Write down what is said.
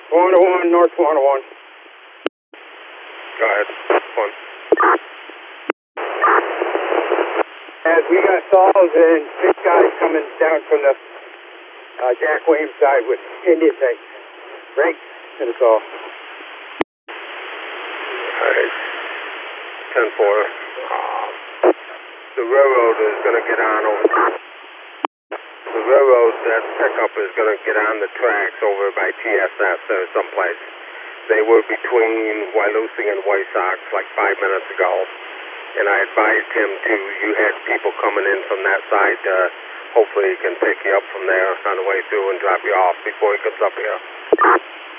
101, North 101. Go ahead. One. As we got calls and big guys coming down from the Jack Williams side with Indian tanks. Right? That's all. Alright. 10-4. The railroad is going to get on over. The railroad, that pickup is going to get on the tracks over by TSS or someplace. They were between Wyalusing and White Sox like 5 minutes ago. And I advised him you had people coming in from that side. Hopefully he can pick you up from there on the way through and drop you off before he comes up here.